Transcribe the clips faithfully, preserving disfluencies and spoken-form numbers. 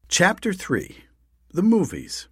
Chapter three. The Movies.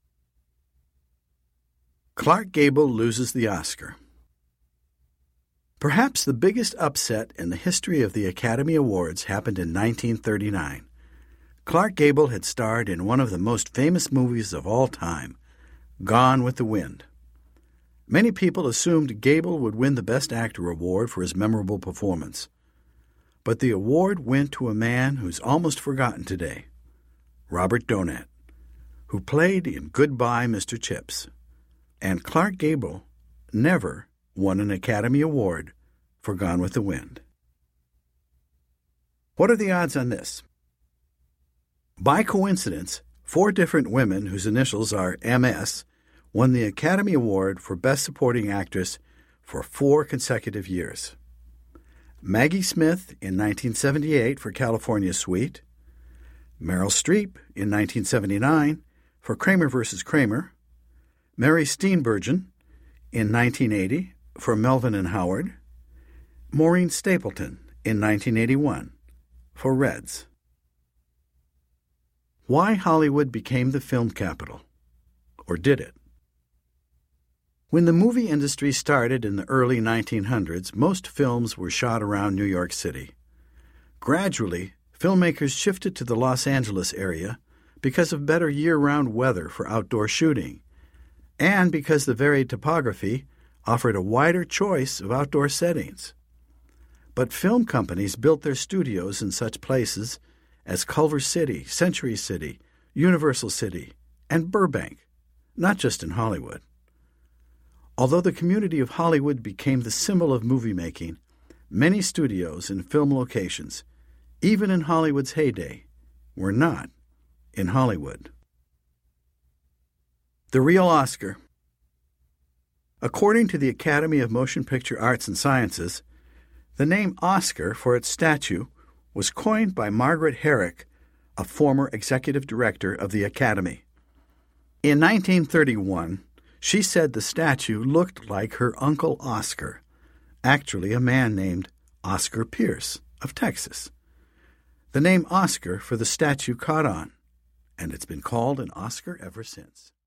Clark Gable loses the Oscar. Perhaps the biggest upset in the history of the Academy Awards happened in nineteen thirty-nine. Clark Gable had starred in one of the most famous movies of all time, Gone with the Wind. Many people assumed Gable would win the Best Actor award for his memorable performance. But the award went to a man who's almost forgotten today, Robert Donat, who played in Goodbye, Mister Chips. And Clark Gable never won an Academy Award for Gone with the Wind. What are the odds on this? By coincidence, four different women whose initials are M S won the Academy Award for Best Supporting Actress for four consecutive years. Maggie Smith in nineteen seventy-eight for California Suite, Meryl Streep in nineteen seventy-nine for Kramer versus Kramer, Mary Steenburgen in nineteen eighty for Melvin and Howard, Maureen Stapleton in nineteen eighty-one for Reds. Why Hollywood became the film capital, or did it? When the movie industry started in the early nineteen hundreds, most films were shot around New York City. Gradually, filmmakers shifted to the Los Angeles area because of better year-round weather for outdoor shooting, and because the varied topography offered a wider choice of outdoor settings. But film companies built their studios in such places as Culver City, Century City, Universal City, and Burbank, not just in Hollywood. Although the community of Hollywood became the symbol of movie making, many studios and film locations, even in Hollywood's heyday, were not in Hollywood. The real Oscar. According to the Academy of Motion Picture Arts and Sciences, the name Oscar for its statue was coined by Margaret Herrick, a former executive director of the Academy. In nineteen thirty-one, she said the statue looked like her Uncle Oscar, actually a man named Oscar Pierce of Texas. The name Oscar for the statue caught on, and it's been called an Oscar ever since.